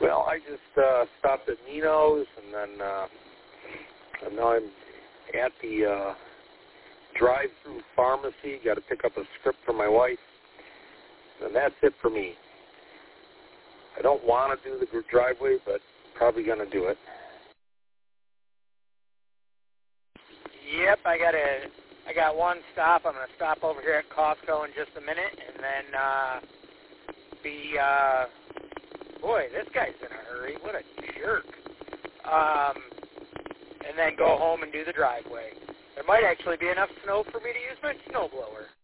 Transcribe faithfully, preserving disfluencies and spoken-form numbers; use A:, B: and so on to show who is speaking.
A: Well, I just uh, stopped at Nino's, and then uh, and now I'm at the uh, drive-through pharmacy. Got to pick up a script for my wife, and that's it for me. I don't want to do the driveway, but probably going to do it.
B: Yep, I got a, I got one stop. I'm going to stop over here at Costco in just a minute, and then uh, be. Uh, boy, this guy's in a hurry. What a jerk. Um, and then go home and do the driveway. There might actually be enough snow for me to use my snowblower.